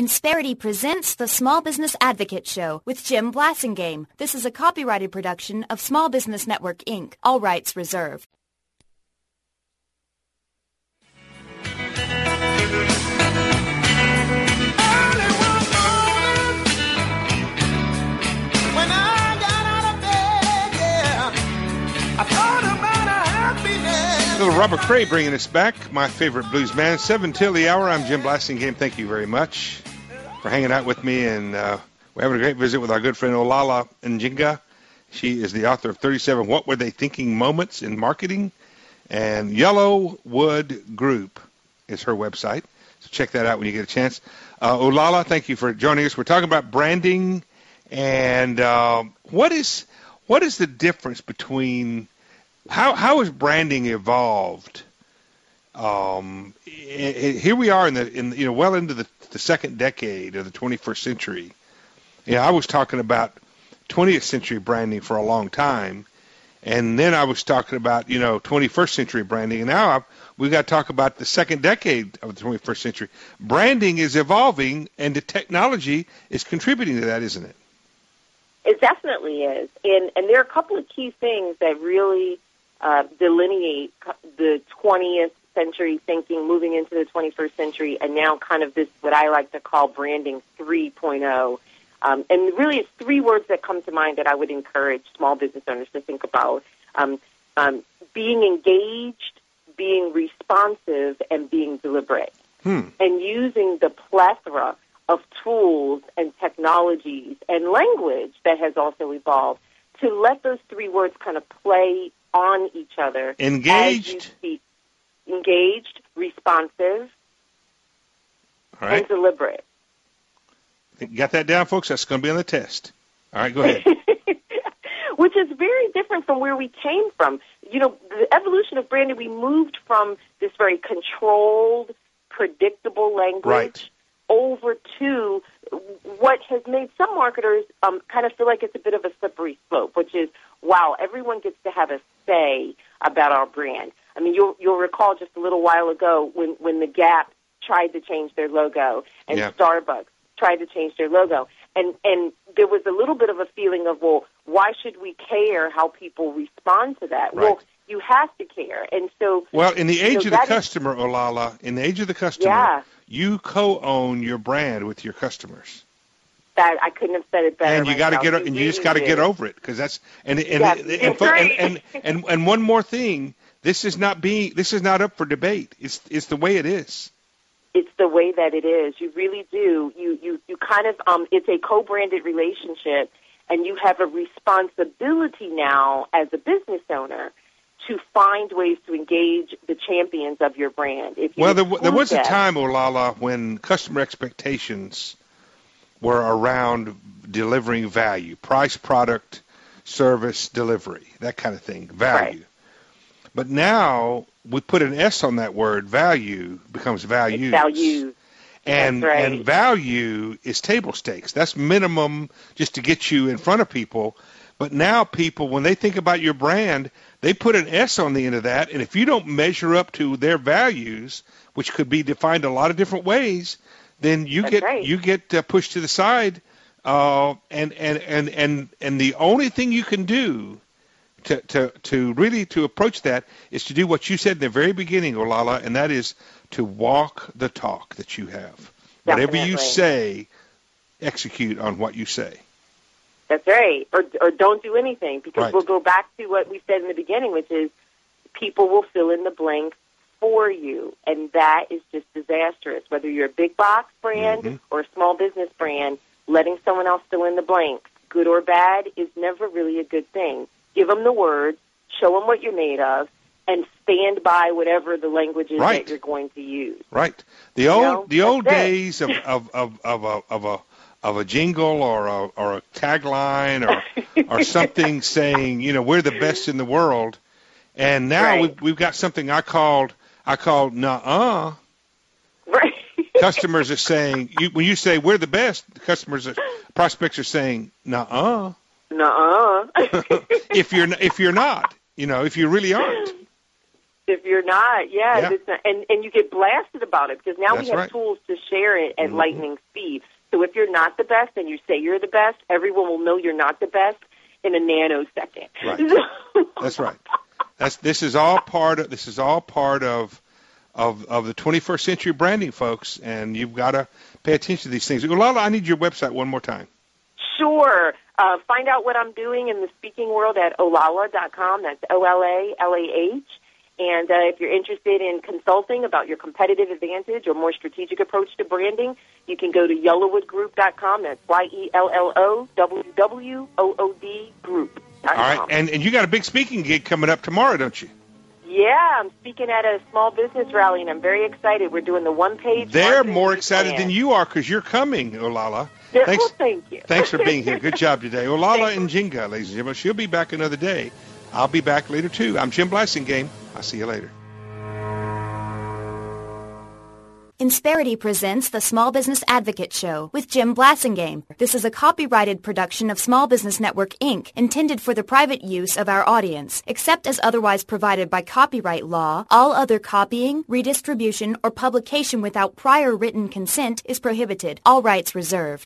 Insperity presents the Small Business Advocate Show with Jim Blasingame. This is a copyrighted production of Small Business Network, Inc., all rights reserved. Little Robert Cray bringing us back, my favorite blues man. 7 till the hour. I'm Jim Blasingame. Thank you very much for hanging out with me, and we're having a great visit with our good friend Olala Njinga. She is the author of 37 What Were They Thinking Moments in Marketing, and Yellowwood Group is her website. So check that out when you get a chance. Olala, thank you for joining us. We're talking about branding, and what is the difference between how has branding evolved? Here we are well into the second decade of the 21st century. I was talking about 20th century branding for a long time, and then I was talking about 21st century branding, and now we've got to talk about the second decade of the 21st century. Branding is evolving, and the technology is contributing to that, isn't it? It definitely is, and there are a couple of key things that really delineate the 20th century thinking moving into the 21st century, and now kind of this, what I like to call branding 3.0. And really it's three words that come to mind that I would encourage small business owners to think about. Being engaged, being responsive, and being deliberate. And using the plethora of tools and technologies and language that has also evolved to let those three words kind of play on each other. Engaged. As you speak. Engaged, responsive, all right, and deliberate. Got that down, folks? That's going to be on the test. All right, go ahead. Which is very different from where we came from. The evolution of branding, we moved from this very controlled, predictable language over to what has made some marketers kind of feel like it's a bit of a slippery slope, which is, wow, everyone gets to have a say about our brand. I mean, you'll recall just a little while ago when the Gap tried to change their logo and Starbucks tried to change their logo. And there was a little bit of a feeling of, well, why should we care how people respond to that? Right. Well, you have to care. And so, well, in the age of the customer, Olala, in the age of the customer, you co-own your brand with your customers. That I couldn't have said it better. And you got to get, and you just got to get over it, because that's and one more thing. This is not up for debate. It's the way it is. It's the way that it is. You really do. You kind of it's a co-branded relationship, and you have a responsibility now as a business owner to find ways to engage the champions of your brand. There was a time, Olala, when customer expectations were around delivering value, price, product, service, delivery, that kind of thing, value. Right. But now we put an S on that word, value becomes values. Values. And value is table stakes. That's minimum just to get you in front of people. But now people, when they think about your brand, they put an S on the end of that. And if you don't measure up to their values, which could be defined a lot of different ways, then you get pushed to the side. And the only thing you can do to really approach that is to do what you said in the very beginning, Olala, and that is to walk the talk that you have. Definitely. Whatever you say, execute on what you say. That's right. Or don't do anything, because we'll go back to what we said in the beginning, which is people will fill in the blanks for you, and that is just disastrous. Whether you're a big box brand or a small business brand, letting someone else fill in the blanks, good or bad, is never really a good thing. Give them the words, show them what you're made of, and stand by whatever the language is that you're going to use. Right. The old days of a jingle or a tagline or something saying, we're the best in the world, and now we've got something I called nuh-uh. Right. Customers are saying, when you say we're the best, prospects are saying nuh-uh. Nuh-uh. if you're not, if you really aren't. If you're not, it's not, and you get blasted about it because now we have tools to share it at lightning speed. So if you're not the best and you say you're the best, everyone will know you're not the best in a nanosecond. Right. That's right. This is all part of the 21st century branding, folks, and you've got to pay attention to these things. Olala, I need your website one more time. Sure. Find out what I'm doing in the speaking world at olala.com. That's OLALAH. And if you're interested in consulting about your competitive advantage or more strategic approach to branding, you can go to YellowwoodGroup.com. That's YELLOWWOOD Group.com. All right, and you got a big speaking gig coming up tomorrow, don't you? Yeah, I'm speaking at a small business rally, and I'm very excited. We're doing the one-page. They're more excited than you are because you're coming, Olala. Thanks, well, thank you. Thanks for being here. Good job today. Olala Njinga, ladies and gentlemen. She'll be back another day. I'll be back later, too. I'm Jim Blasingame. I'll see you later. Insperity presents the Small Business Advocate Show with Jim Blasingame. This is a copyrighted production of Small Business Network, Inc., intended for the private use of our audience. Except as otherwise provided by copyright law, all other copying, redistribution, or publication without prior written consent is prohibited. All rights reserved.